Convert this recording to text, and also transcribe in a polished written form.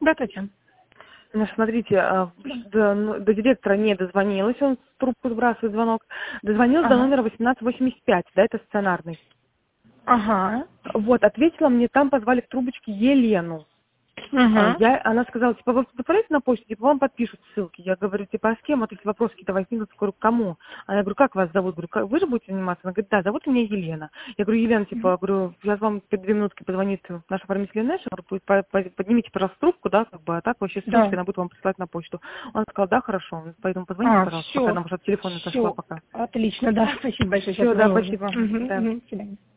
Да, Татьяна. Ну, смотрите, до директора не дозвонилась, он в трубку сбрасывает звонок. Дозвонилась до номера 1885, да, это стационарный. Ага. Вот, ответила мне, там позвали в трубочке Елену. Она сказала, типа, вы отправляете на почту, типа, вам подпишут ссылки. Я говорю, типа, а с кем? Вот если вопросы какие-то возникнут, говорю, кому? Она говорю, как вас зовут? Говорю, вы же будете заниматься? Она говорит, да, зовут меня Елена. Я говорю, Елена, типа, говорю, сейчас вам 2 минутки позвонит наш оформитель Нэша, поднимите, пожалуйста, трубку, да, как бы, а так вообще ссылочка, она будет вам присылать на почту. Он сказал, да, хорошо, поэтому позвоните, пожалуйста, пока нам уже от телефона отошла пока. Отлично, да, спасибо большое. Все, да, спасибо. До Да. свидания.